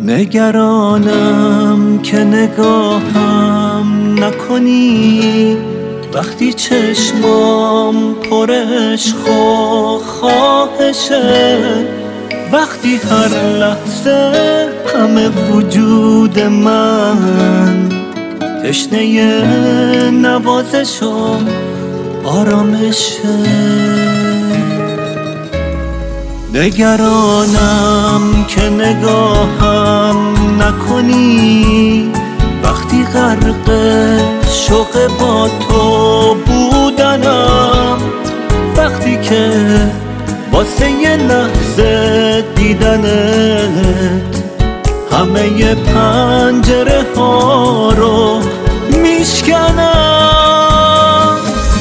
نگرانم که نگاهم نکنی وقتی چشمام پر عشق و خواهشه، وقتی هر لحظه همه وجود من تشنه نوازش و آرامشه. نگرانم که نگاهم نکنی وقتی غرق شوق با تو بودنم، وقتی که واسه یه لحظه دیدنت همه پنجره ها رو میشکنم.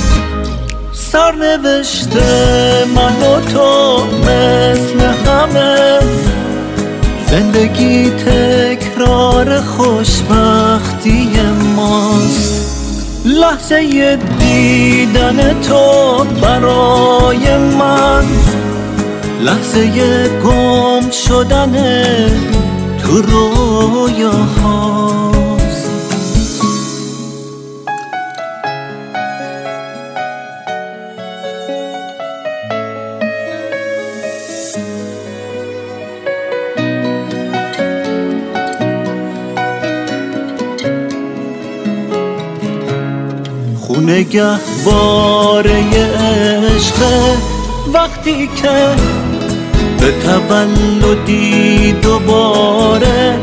سرنوشت من و تو مثل همه، زندگی تکرار خوشبختی ماست. لحظه دیدن تو برای من لحظه گم شدن تو رویاهاست. خونه گهواره عشق، وقتی که به تولدی دوباره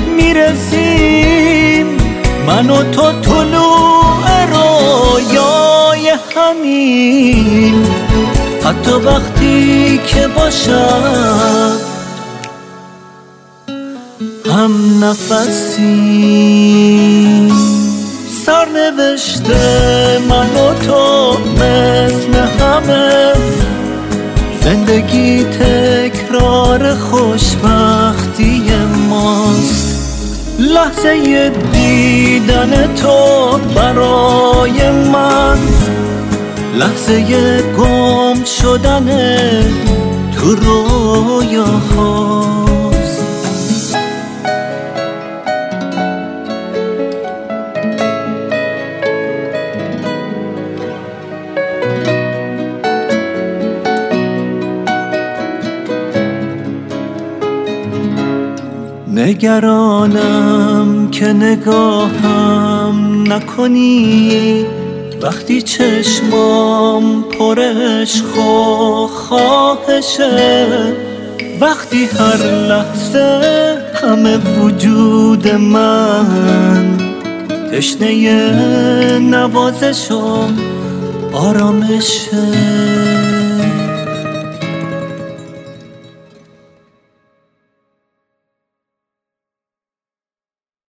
میرسیم من و تو طلوع رویای همین، حتی وقتی که باشم هم نفسیم. سرنوشت من و تو مثل همه، زندگی تکرار خوشبختی ماست. لحظه دیدن تو برای من لحظه گم شدن تو رویاهاست. نگرانم که نگاهم نکنی وقتی چشمام پر عشق و خواهشه، وقتی هر لحظه همه وجود من تشنه نوازش و آرامشه.